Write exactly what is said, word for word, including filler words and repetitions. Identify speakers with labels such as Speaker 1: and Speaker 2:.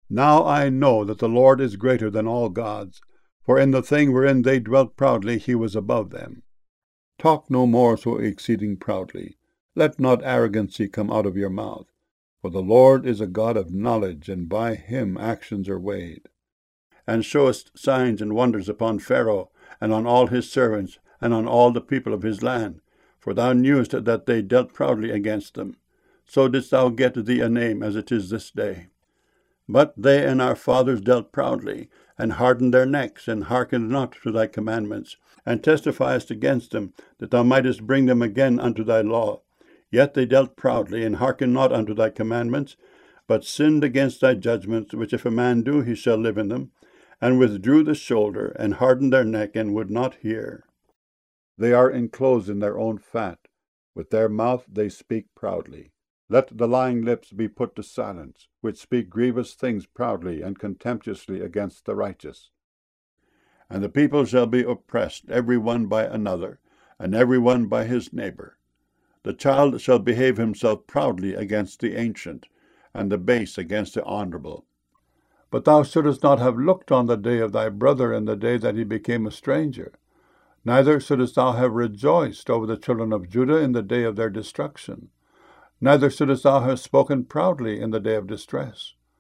Speaker 1: Now I know that the Lord is greater than all gods, for in the thing wherein they dwelt proudly he was above them. Talk no more so exceeding proudly. Let not arrogancy come out of your mouth. For the Lord is a God of knowledge, and by him actions are weighed. And showest signs and wonders upon Pharaoh, and on all his servants, and on all the people of his land. For thou knewest that they dealt proudly against them. So didst thou get thee a name, as it is this day. But they and our fathers dealt proudly, and hardened their necks, and hearkened not to thy commandments, and testifiest against them, that thou mightest bring them again unto thy law. Yet they dealt proudly, and hearkened not unto thy commandments, but sinned against thy judgments, which if a man do, he shall live in them, and withdrew the shoulder, and hardened their neck, and would not hear. They are enclosed in their own fat. With their mouth they speak proudly. Let the lying lips be put to silence, which speak grievous things proudly and contemptuously against the righteous. And the people shall be oppressed, every one by another, and every one by his neighbor. The child shall behave himself proudly against the ancient, and the base against the honorable. But thou shouldest not have looked on the day of thy brother in the day that he became a stranger. Neither shouldest thou have rejoiced over the children of Judah in the day of their destruction. Neither shouldest thou have spoken proudly in the day of distress.